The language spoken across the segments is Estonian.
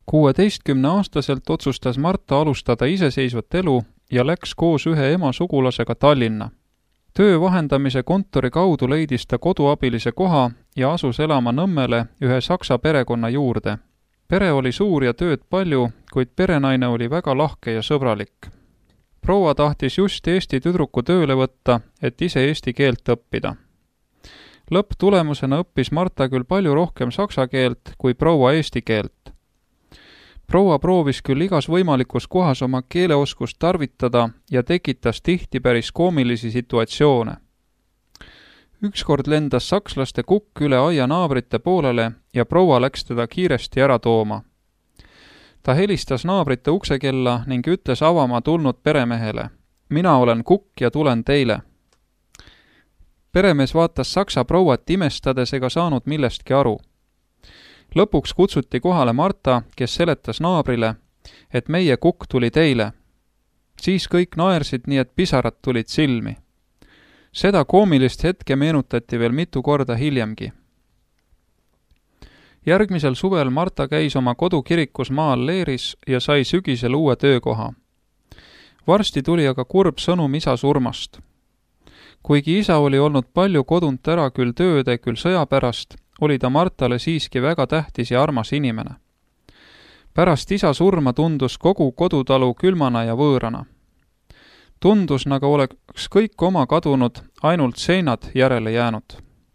16-aastaselt otsustas Marta alustada iseseisvat elu ja läks koos ühe ema sugulasega Tallinna. Töö vahendamise kontori kaudu leidis ta koduabilise koha ja asus elama Nõmmele ühe saksa perekonna juurde. Pere oli suur ja tööd palju, kuid perenaine oli väga lahke ja sõbralik. Proua tahtis just Eesti tüdruku tööle võtta, et ise eesti keelt õppida. Lõpptulemusena õppis Marta küll palju rohkem saksa keelt kui proua eesti keelt. Proua proovis küll igas võimalikus kohas oma keeleoskust tarvitada ja tekitas tihti päris koomilisi situatsioone. Ükskord lendas sakslaste kukk üle aia naabrite poolele ja proua läks teda kiiresti ära tooma. Ta helistas naabrite uksekella ning ütles avama tulnud peremehele: "Mina olen kukk ja tulen teile." Peremees vaatas saksa prouat imestades ega saanud millestki aru. Lõpuks kutsuti kohale Marta, kes seletas naabrile, et meie kukk tuli teile. Siis kõik naersid nii, et pisarad tulid silmi. Seda koomilist hetke meenutati veel mitu korda hiljemgi. Järgmisel suvel Marta käis oma kodukirikus maal Leeris ja sai sügisel uue töökoha. Varsti tuli aga kurb sõnum isa surmast. Kuigi isa oli olnud palju kodunt ära küll tööde, küll sõja pärast, oli ta Martale siiski väga tähtis ja armas inimene. Pärast isa surma tundus kogu kodutalu külmana ja võõrana. Tundus, nagu oleks kõik oma kadunud, ainult seinad järele jäänud.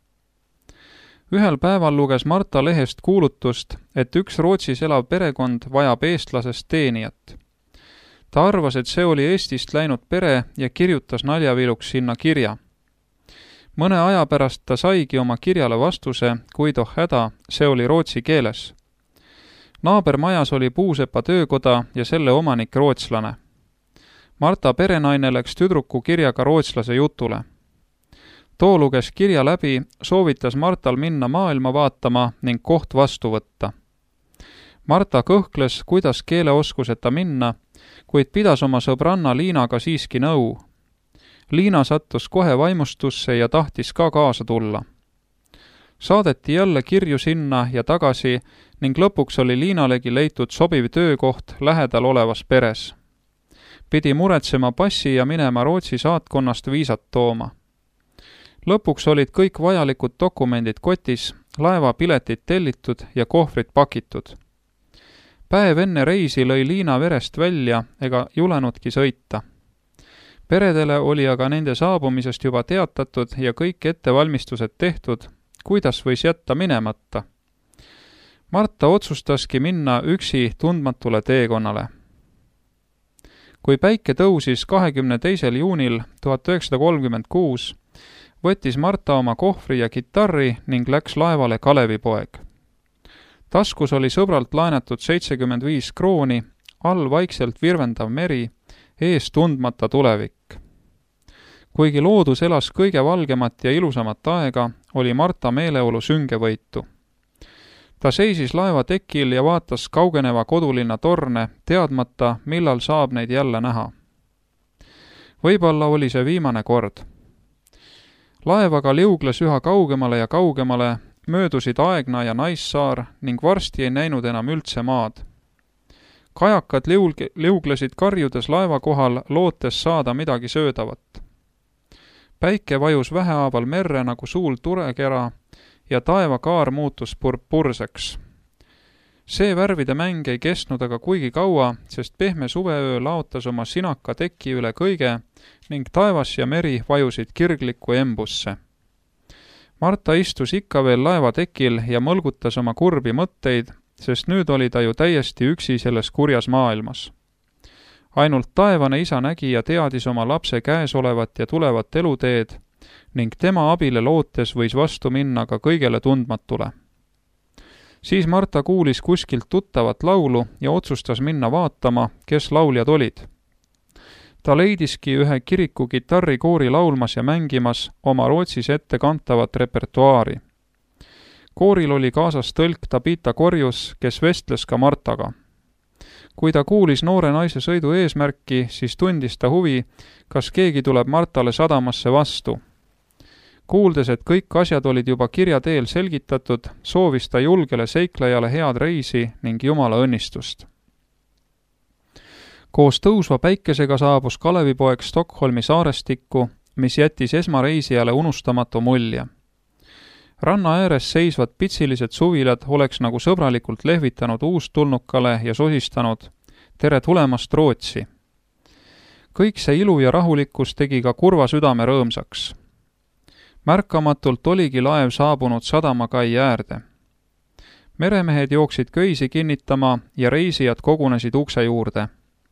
Ühel päeval luges Marta lehest kuulutust, et üks Rootsis elav perekond vajab eestlasest teenijat. Ta arvas, et see oli Eestist läinud pere ja kirjutas naljaviluks sinna kirja. Mõne aja pärast ta saigi oma kirjale vastuse, kuid oh häda, see oli rootsi keeles. Naabermajas oli puusepa töökoda ja selle omanik rootslane. Marta perenaine läks tüdruku kirjaga rootslase jutule. Too luges kirja läbi, soovitas Martal minna maailma vaatama ning koht vastu võtta. Marta kõhkles, kuidas keeleoskuseta minna, kuid pidas oma sõbranna Liinaga siiski nõu. Liina sattus kohe vaimustusse ja tahtis ka kaasa tulla. Saadeti jälle kirju sinna ja tagasi ning lõpuks oli Liinalegi leitud sobiv töökoht lähedal olevas peres. Pidi muretsema passi ja minema Rootsi saatkonnast viisat tooma. Lõpuks olid kõik vajalikud dokumendid kotis, laevapiletid tellitud ja kohvrid pakitud. Päev enne reisi lõi Liina verest välja ega julenudki sõita. Peredele oli aga nende saabumisest juba teatatud ja kõik ettevalmistused tehtud, kuidas võis jätta minemata. Marta otsustaski minna üksi tundmatule teekonnale. Kui päike tõusis 22. juunil 1936, võttis Marta oma kohvri ja kitarri ning läks laevale Kalevipoeg. Taskus oli sõbralt laenatud 75 krooni, all vaikselt virvendav meri, ees tundmata tulevik. Kuigi loodus elas kõige valgemat ja ilusamat aega, oli Marta meeleolu süngevõitu. Ta seisis laeva tekil ja vaatas kaugeneva kodulinna torne, teadmata, millal saab neid jälle näha. Võib-olla oli see viimane kord. Laev aga liugles üha kaugemale ja kaugemale, möödusid Aegna ja Naissaar ning varsti ei näinud enam üldse maad. Kajakad liuglesid karjudes laeva kohal, lootes saada midagi söödavat. Päike vajus vähehaaval merre nagu suul turekera ja taevakaar muutus purpurseks. See värvide mäng ei kestnud aga kuigi kaua, sest pehme suveöö laotas oma sinaka teki üle kõige ning taevas ja meri vajusid kirglikku embusse. Marta istus ikka veel laeva tekil ja mõlgutas oma kurbi mõtteid, sest nüüd oli ta ju täiesti üksi selles kurjas maailmas. Ainult taevane isa nägi ja teadis oma lapse käes olevat ja tulevat eluteed ning tema abile lootes võis vastu minna ka kõigele tundmatule. Siis Marta kuulis kuskilt tuttavat laulu ja otsustas minna vaatama, kes lauljad olid. Ta leidiski ühe kiriku kitarrikoori laulmas ja mängimas oma Rootsis ette kantavat repertuaari. Kooril oli kaasas tõlk Tabita Korjus, kes vestles ka Martaga. Kui ta kuulis noore naise sõidu eesmärki, siis tundis ta huvi, kas keegi tuleb Martale sadamasse vastu. Kuuldes, et kõik asjad olid juba kirja teel selgitatud, soovis ta julgele seiklejale head reisi ning Jumala õnnistust. Koos tõusva päikesega saabus Kalevipoeg Stockholmi saarestikku, mis jättis esmareisijale unustamatu mulje. Ranna ääres seisvad pitsilised suvilad oleks nagu sõbralikult lehvitanud uustulnukale ja sosistanud tere tulemast Rootsi. Kõik see ilu ja rahulikkus tegi ka kurva südame rõõmsaks. Märkamatult oligi laev saabunud sadamakai äärde. Meremehed jooksid köisi kinnitama ja reisijad kogunesid ukse juurde.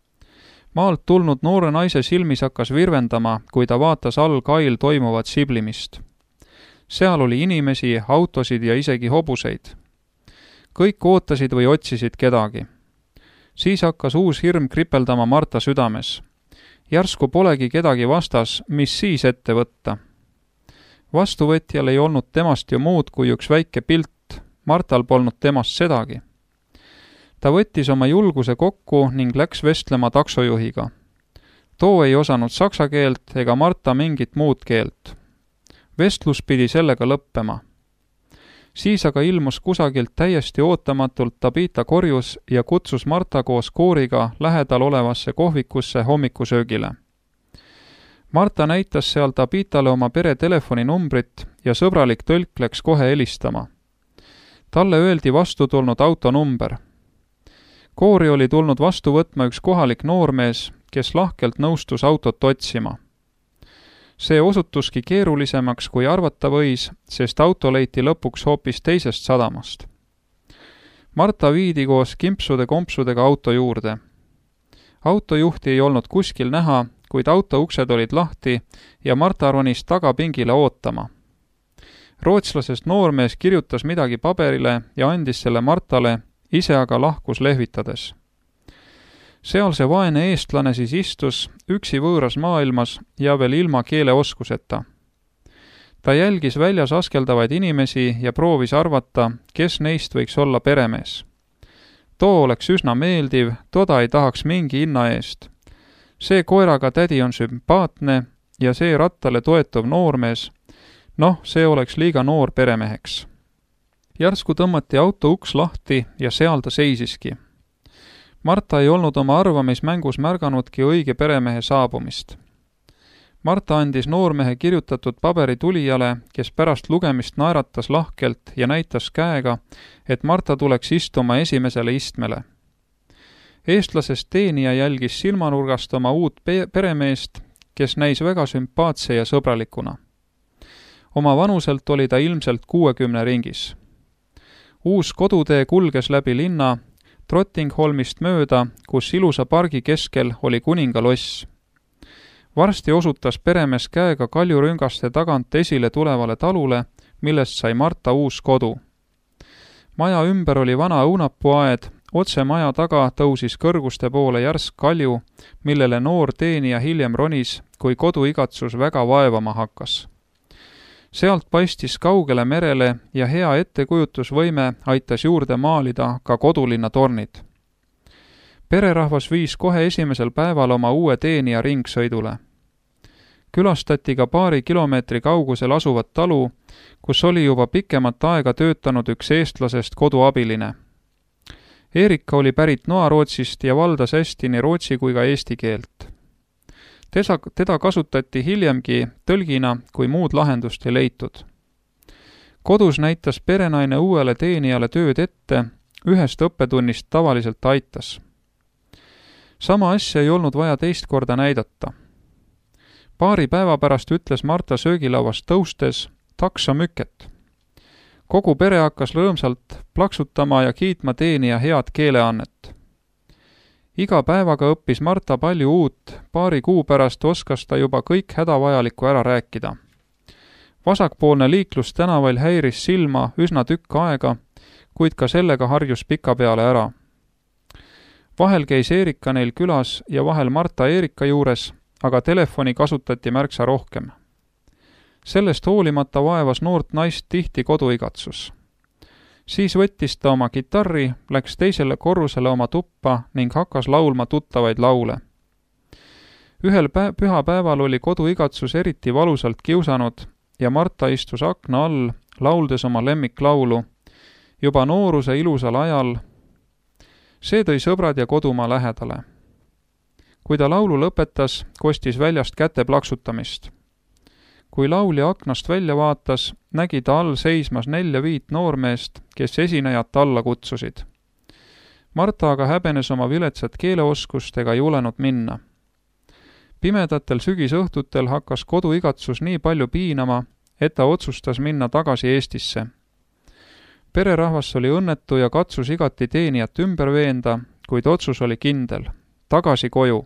Maalt tulnud noore naise silmis hakkas virvendama, kui ta vaatas all kail toimuvat siblimist. Seal oli inimesi, autosid ja isegi hobuseid. Kõik ootasid või otsisid kedagi. Siis hakkas uus hirm kripeldama Marta südames. Järsku polegi kedagi vastas, mis siis ette võtta. Vastuvõtjal ei olnud temast ju muud kui üks väike pilt, Martal polnud temast sedagi. Ta võttis oma julguse kokku ning läks vestlema taksojuhiga. Too ei osanud saksa keelt ega Marta mingit muud keelt. Vestlus pidi sellega lõppema. Siis aga ilmus kusagilt täiesti ootamatult Tabita korjus ja kutsus Marta koos kooriga lähedal olevasse kohvikusse hommikusöögile. Marta näitas seal Tabitale oma pere telefoninumbrit ja sõbralik tõlk läks kohe helistama. Talle öeldi vastu tulnud autonumber. Koori oli tulnud vastu võtma üks kohalik noormees, kes lahkelt nõustus autot otsima. See osutuski keerulisemaks, kui arvata võis, sest auto leiti lõpuks hoopis teisest sadamast. Marta viidi koos kimpsude-kompsudega auto juurde. Autojuhti ei olnud kuskil näha, kuid auto uksed olid lahti ja Marta ronis tagapingile ootama. Rootslasest noormees kirjutas midagi paberile ja andis selle Martale, ise aga lahkus lehvitades. Seal see vaene eestlane siis istus üksi võõras maailmas ja veel ilma keeleoskuseta. Ta jälgis väljas askeldavaid inimesi ja proovis arvata, kes neist võiks olla peremees. Too oleks üsna meeldiv, toda ei tahaks mingi hinna eest. See koeraga tädi on sümpaatne ja see rattale toetuv noormees, see oleks liiga noor peremeheks. Järsku tõmmati auto uks lahti ja seal ta seisiski. Marta ei olnud oma arvamismängus märganudki õige peremehe saabumist. Marta andis noormehe kirjutatud paberi tulijale, kes pärast lugemist naeratas lahkelt ja näitas käega, et Marta tuleks istuma esimesele istmele. Eestlasest teenija jälgis silmanurgast oma uut peremeest, kes näis väga sümpaatse ja sõbralikuna. Oma vanuselt oli ta ilmselt 60 ringis. Uus kodutee kulges läbi linna, Trottingholmist mööda, kus ilusa pargi keskel oli kuningaloss. Varsti osutas peremees käega kaljurüngaste tagant esile tulevale talule, millest sai Marta uus kodu. Maja ümber oli vana õunapuaed, otse maja taga tõusis kõrguste poole järsk kalju, millele noor teenija hiljem ronis, kui koduigatsus väga vaevama hakkas. Sealt paistis kaugele merele ja hea ettekujutusvõime aitas juurde maalida ka kodulinna tornid. Pererahvas viis kohe esimesel päeval oma uue teenija ringsõidule. Külastati ka paari kilomeetri kaugusel asuvat talu, kus oli juba pikemat aega töötanud üks eestlasest koduabiline. Erika oli pärit Noarootsist ja valdas hästi nii rootsi kui ka eesti keelt. Teda kasutati hiljemgi tõlgina, kui muud lahendust ei leitud. Kodus näitas perenaine uuele teenijale tööd ette, ühest õppetunnist tavaliselt aitas. Sama asja ei olnud vaja teist korda näidata. Paari päeva pärast ütles Marta söögilauast tõustes taksa müket. Kogu pere hakkas rõõmsalt plaksutama ja kiitma teenija head keeleannet. Iga päevaga õppis Marta palju uut, paari kuu pärast oskas ta juba kõik hädavajalikku ära rääkida. Vasakpoolne liiklus tänavail häiris silma üsna tükk aega, kuid ka sellega harjus pikapeale ära. Vahel käis Erika neil külas ja vahel Marta Erika juures, aga telefoni kasutati märksa rohkem. Sellest hoolimata vaevas noort naist tihti koduigatsus. Siis võttis ta oma kitarri, läks teisele korrusele oma tuppa ning hakkas laulma tuttavaid laule. Ühel pühapäeval oli koduigatsus eriti valusalt kiusanud ja Marta istus akna all, lauldes oma lemmiklaulu, juba nooruse ilusal ajal. See tõi sõbrad ja kodumaa lähedale. Kui ta laulu lõpetas, kostis väljast käte plaksutamist. Kui laulja aknast välja vaatas, nägi ta all seismas 4-5 noormeest, kes esinejat alla kutsusid. Marta aga häbenes oma viletsat keeleoskust ega julenud minna. Pimedatel sügisõhtutel hakkas koduigatsus nii palju piinama, et ta otsustas minna tagasi Eestisse. Pererahvas oli õnnetu ja katsus igati teenijat ümber veenda, kuid otsus oli kindel. Tagasi koju.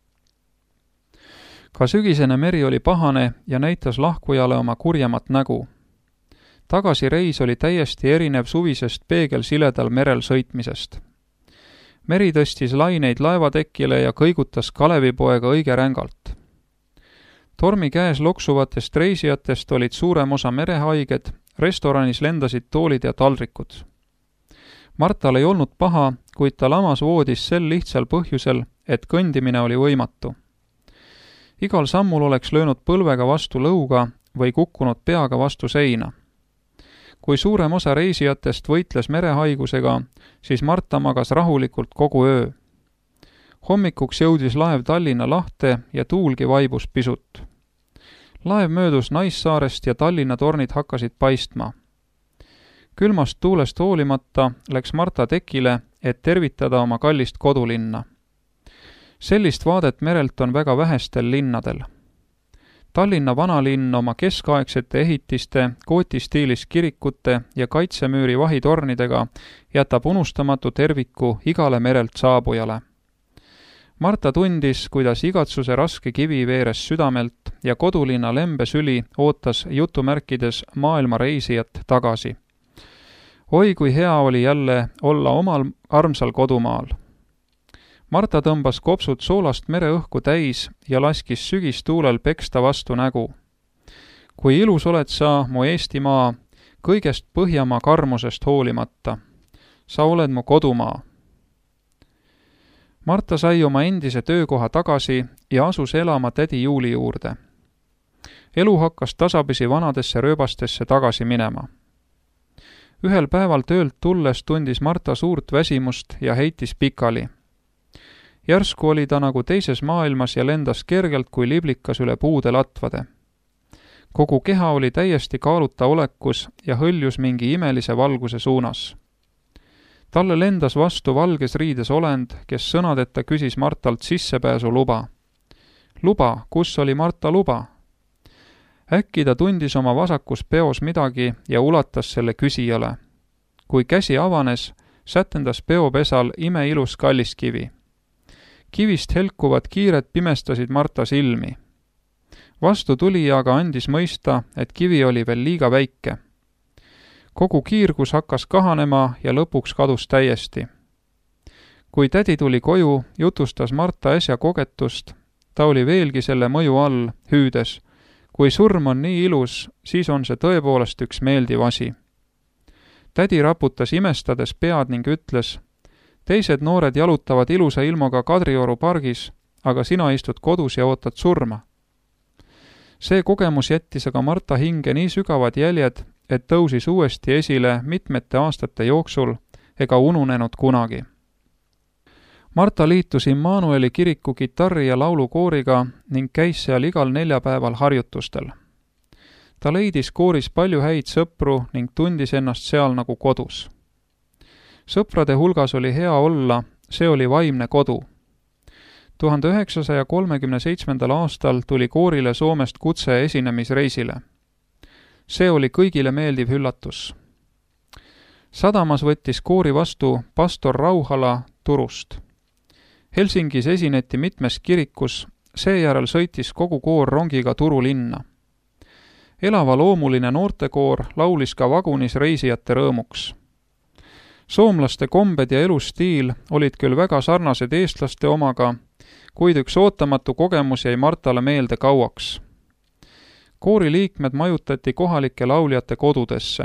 Ka sügisene meri oli pahane ja näitas lahkujale oma kurjemat nägu. Tagasireis oli täiesti erinev suvisest peegelsiledal merel sõitmisest. Meri tõstis laineid laevatekile ja kõigutas Kalevipoega õige rängalt. Tormi käes loksuvatest reisijatest olid suurem osa merehaiged, restoranis lendasid toolid ja taldrikud. Martal ei olnud paha, kuid ta lamas voodis sel lihtsal põhjusel, et kõndimine oli võimatu. Igal sammul oleks löönud põlvega vastu lõuga või kukkunud peaga vastu seina. Kui suurem osa reisijatest võitles merehaigusega, siis Marta magas rahulikult kogu öö. Hommikuks jõudis laev Tallinna lahte ja tuulgi vaibus pisut. Laev möödus Naissaarest ja Tallinna tornid hakkasid paistma. Külmast tuulest hoolimata läks Marta tekile, et tervitada oma kallist kodulinna. Sellist vaadet merelt on väga vähestel linnadel. Tallinna vanalinn oma keskaegsete ehitiste, kootistiilis kirikute ja kaitsemüüri vahitornidega jätab unustamatu terviku igale merelt saabujale. Marta tundis, kuidas igatsuse raske kivi veeres südamelt ja kodulinna lembesüli ootas jutumärkides maailma reisijat tagasi. Oi, kui hea oli jälle olla omal armsal kodumaal. Marta tõmbas kopsud soolast mereõhku täis ja laskis sügistuulel peksta vastu nägu. Kui ilus oled sa, mu Eestimaa, kõigest Põhjamaa karmusest hoolimata. Sa oled mu kodumaa. Marta sai oma endise töökoha tagasi ja asus elama tädi Juuli juurde. Elu hakkas tasapisi vanadesse rööbastesse tagasi minema. Ühel päeval töölt tulles tundis Marta suurt väsimust ja heitis pikali. Järsku oli ta nagu teises maailmas ja lendas kergelt kui liblikas üle puude latvade. Kogu keha oli täiesti kaaluta olekus ja hõljus mingi imelise valguse suunas. Talle lendas vastu valges riides olend, kes sõnadeta küsis Martalt sissepääsu luba. Luba, kus oli Marta luba? Äkki ta tundis oma vasakus peos midagi ja ulatas selle küsijale. Kui käsi avanes, sätendas peopesal imeilus kalliskivi. Kivist helkuvad kiired pimestasid Marta silmi. Vastu tulija aga andis mõista, et kivi oli veel liiga väike. Kogu kiirgus hakkas kahanema ja lõpuks kadus täiesti. Kui tädi tuli koju, jutustas Marta äsja kogetust, ta oli veelgi selle mõju all, hüüdes. Kui surm on nii ilus, siis on see tõepoolest üks meeldiv asi. Tädi raputas imestades pead ning ütles, teised noored jalutavad ilusa ilmoga Kadrioru pargis, aga sina istud kodus ja ootad surma. See kogemus jättis aga Marta hinge nii sügavad jäljed, et tõusis uuesti esile mitmete aastate jooksul ega ununenud kunagi. Marta liitus Immanueli kiriku kitarri- ja laulukooriga ning käis seal igal neljapäeval harjutustel. Ta leidis kooris palju häid sõpru ning tundis ennast seal nagu kodus. Sõprade hulgas oli hea olla, see oli vaimne kodu. 1937. aastal tuli koorile Soomest kutse esinemisreisile. See oli kõigile meeldiv üllatus. Sadamas võttis koori vastu pastor Rauhala Turust. Helsingis esineti mitmes kirikus, seejärel sõitis kogu koor rongiga Turu linna. Elava loomuline noortekoor laulis ka vagunis reisijate rõõmuks. Soomlaste kombed ja elustiil olid küll väga sarnased eestlaste omaga, kuid üks ootamatu kogemus jäi Martale meelde kauaks. Koori liikmed majutati kohalike lauljate kodudesse.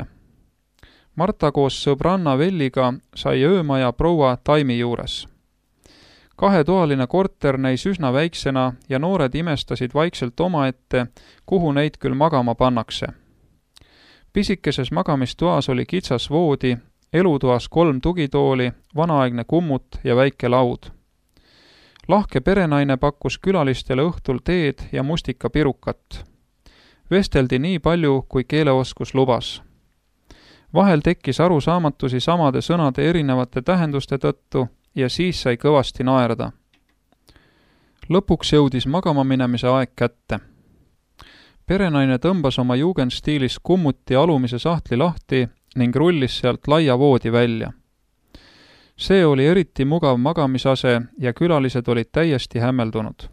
Marta koos sõbranna Velliga sai öömaja proua Taimi juures. 2-toaline korter näis üsna väiksena ja noored imestasid vaikselt omaette, kuhu neid küll magama pannakse. Pisikeses magamistoas oli kitsas voodi, elutoas 3 tugitooli, vanaaegne kummut ja väike laud. Lahke perenaine pakkus külalistele õhtul teed ja mustikapirukat. Vesteldi nii palju, kui keeleoskus lubas. Vahel tekkis arusaamatusi samade sõnade erinevate tähenduste tõttu ja siis sai kõvasti naerda. Lõpuks jõudis magama minemise aeg kätte. Perenaine tõmbas oma jugendstiilis kummuti alumise sahtli lahti ning rullis sealt laia voodi välja. See oli eriti mugav magamisase ja külalised olid täiesti hämmeldunud.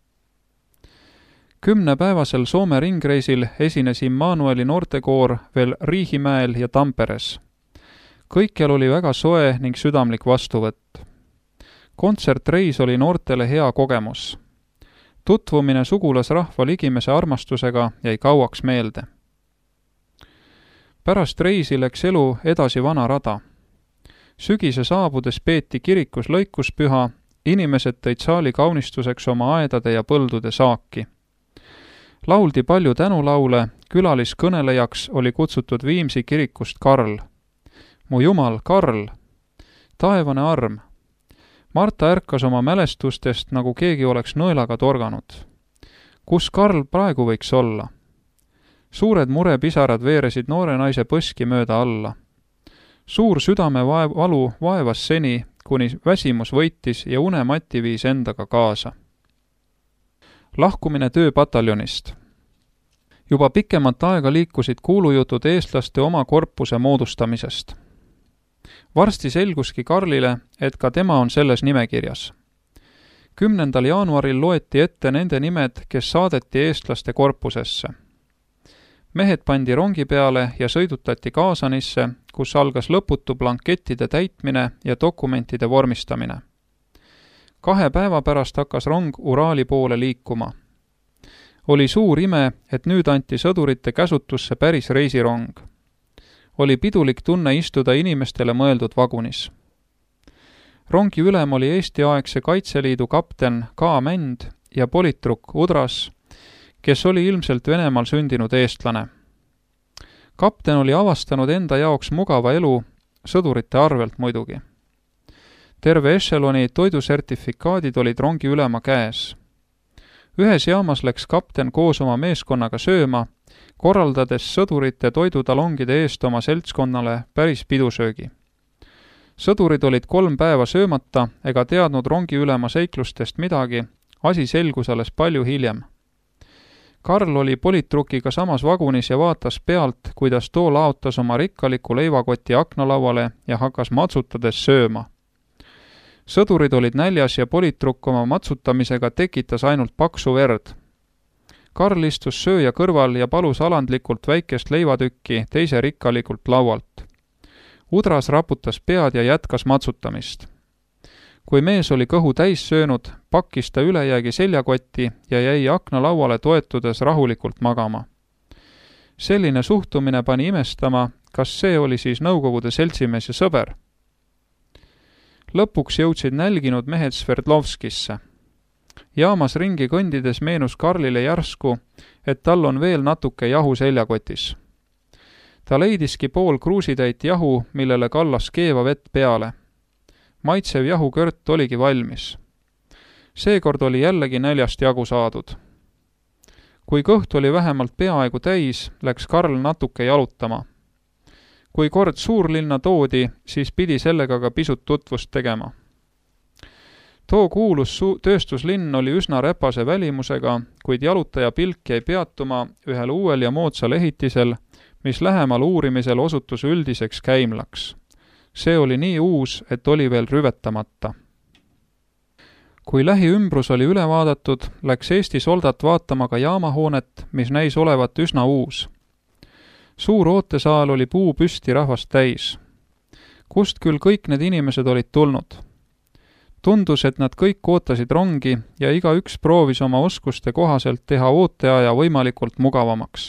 10-päevasel Soome ringreisil esines Immanueli noortekoor veel Riihimäel ja Tamperes. Kõikjal oli väga soe ning südamlik vastuvõtt. Kontsertreis oli noortele hea kogemus. Tutvumine sugulasrahva ligimese armastusega jäi kauaks meelde. Pärast reisi läks elu edasi vana rada. Sügise saabudes peeti kirikus lõikuspüha, inimesed tõid saali kaunistuseks oma aedade ja põldude saaki. Lauldi palju tänulaule, külaliskõnelejaks oli kutsutud Viimsi kirikust Karl. Mu jumal, Karl! Taevane arm! Marta ärkas oma mälestustest, nagu keegi oleks nõelaga torganud. Kus Karl praegu võiks olla? Suured murepisarad veeresid noore naise põski mööda alla. Suur südamevalu vaevas seni, kuni väsimus võitis ja unemati viis endaga kaasa. Lahkumine tööpataljonist. Juba pikemat aega liikusid kuulujutud eestlaste oma korpuse moodustamisest. Varsti selguski Karlile, et ka tema on selles nimekirjas. 10. jaanuaril loeti ette nende nimed, kes saadeti eestlaste korpusesse. Mehed pandi rongi peale ja sõidutati Kaasanisse, kus algas lõputu blankettide täitmine ja dokumentide vormistamine. 2 päeva pärast hakkas rong Uraali poole liikuma. Oli suur ime, et nüüd anti sõdurite käsutusse päris reisirong. Oli pidulik tunne istuda inimestele mõeldud vagunis. Rongi ülem oli Eesti-aegse Kaitseliidu kapten K. Mänd ja politruk Udras, kes oli ilmselt Venemaal sündinud eestlane. Kapten oli avastanud enda jaoks mugava elu, sõdurite arvelt muidugi. Terve ešeloni toidusertifikaadid olid rongi ülema käes. Ühes jaamas läks kapten koos oma meeskonnaga sööma, korraldades sõdurite toidutalongide eest oma seltskonnale päris pidusöögi. Sõdurid olid 3 päeva söömata ega teadnud rongi ülema seiklustest midagi, asi selgus alles palju hiljem. Karl oli politrukiga samas vagunis ja vaatas pealt, kuidas too laotas oma rikkaliku leivakoti aknalauale ja hakkas matsutades sööma. Sõdurid olid näljas ja politrukk oma matsutamisega tekitas ainult paksu verd. Karl istus sööja kõrval ja palus alandlikult väikest leivatükki teise rikkalikult laualt. Udras raputas pead ja jätkas matsutamist. Kui mees oli kõhu täis söönud, pakkis ta ülejäägi seljakotti ja jäi aknalauale toetudes rahulikult magama. Selline suhtumine pani imestama, kas see oli siis Nõukogude seltsimees ja sõber. Lõpuks jõudsid nälginud mehed Sverdlovskisse. Jaamas ringi kõndides meenus Karlile järsku, et tal on veel natuke jahu seljakotis. Ta leidiski pool kruusitäit jahu, millele kallas keeva vett peale. Maitsev jahukört oligi valmis. Seekord oli jällegi näljast jagu saadud. Kui kõht oli vähemalt peaaegu täis, läks Karl natuke jalutama. Kui kord suurlinna toodi, siis pidi sellega ka pisut tutvust tegema. Too kuulus tööstuslinn oli üsna räpase välimusega, kuid jalutaja pilk jäi peatuma ühel uuel ja moodsal ehitisel, mis lähemal uurimisel osutus üldiseks käimlaks. See oli nii uus, et oli veel rüvetamata. Kui lähiümbrus oli üle vaadatud, läks Eesti soldat vaatama ka jaamahoonet, mis näis olevat üsna uus. Suur ootesaal oli puu püsti rahvast täis. Kust küll kõik need inimesed olid tulnud? Tundus, et nad kõik ootasid rongi ja igaüks proovis oma oskuste kohaselt teha ooteaja võimalikult mugavamaks.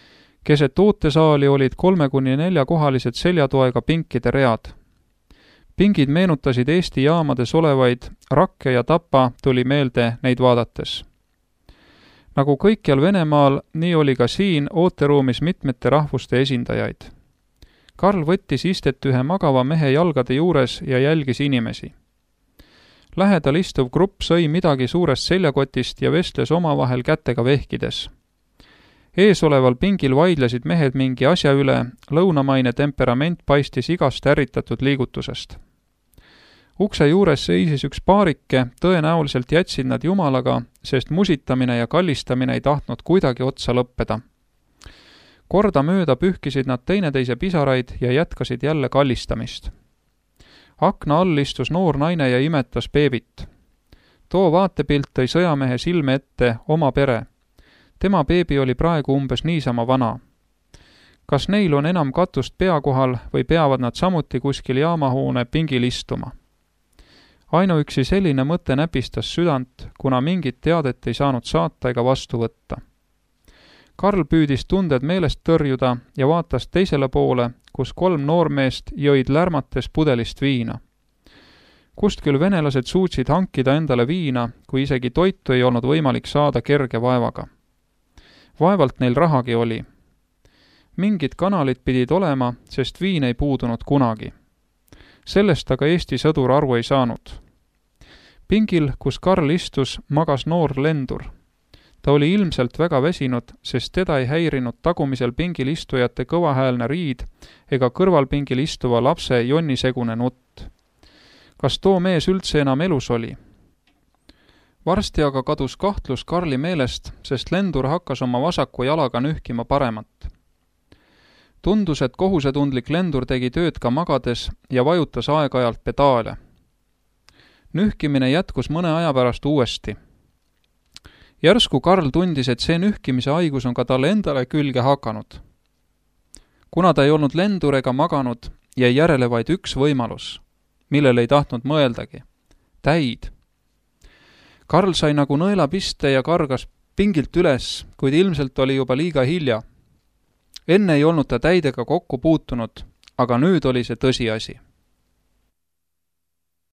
Keset ootesaali olid 3-4 kohalised seljatoega pinkide read. Pingid meenutasid Eesti jaamades olevaid Rakke ja Tapa tuli meelde neid vaadates. Nagu kõikjal Venemaal, nii oli ka siin ooteruumis mitmete rahvuste esindajaid. Karl võttis istet ühe magava mehe jalgade juures ja jälgis inimesi. Lähedal istuv grupp sõi midagi suurest seljakotist ja vestles omavahel kätega vehkides. Eesoleval pingil vaidlesid mehed mingi asja üle, lõunamaine temperament paistis igast ärritatud liigutusest. Ukse juures seisis üks paarike, tõenäoliselt jätsid nad jumalaga, sest musitamine ja kallistamine ei tahtnud kuidagi otsa lõppeda. Kordamööda pühkisid nad teineteise pisaraid ja jätkasid jälle kallistamist. Akna all istus noor naine ja imetas beebit. Too vaatepilt tõi sõjamehe silme ette oma pere. Tema beebi oli praegu umbes niisama vana. Kas neil on enam katust pea kohal või peavad nad samuti kuskil jaamahoone pingil istuma? Ainuüksi selline mõte näpistas südant, kuna mingit teadet ei saanud saata ega vastu võtta. Karl püüdis tunded meelest tõrjuda ja vaatas teisele poole, kus 3 noormeest jõid lärmates pudelist viina. Kust küll venelased suutsid hankida endale viina, kui isegi toitu ei olnud võimalik saada kerge vaevaga. Vaevalt neil rahagi oli. Mingid kanalid pidid olema, sest viin ei puudunud kunagi. Sellest aga Eesti sõdur aru ei saanud. Pingil, kus Karl istus, magas noor lendur. Ta oli ilmselt väga väsinud, sest teda ei häirinud tagumisel pingil istujate kõvahäälne riid ega kõrvalpingil istuva lapse jonnisegune nutt. Kas too mees üldse enam elus oli? Varsti aga kadus kahtlus Karli meelest, sest lendur hakkas oma vasaku jalaga nühkima paremat. Tundus, et kohusetundlik lendur tegi tööd ka magades ja vajutas aeg-ajalt pedaale. Nühkimine jätkus mõne aja pärast uuesti. Järsku Karl tundis, et see nühkimise haigus on ka talle endale külge hakanud. Kuna ta ei olnud lendur ega maganud, jäi järele vaid üks võimalus, millele ei tahtnud mõeldagi. Täid. Karl sai nagu nõelapiste ja kargas pingilt üles, kuid ilmselt oli juba liiga hilja. Enne ei olnud ta täidega kokku puutunud, aga nüüd oli see tõsiasi.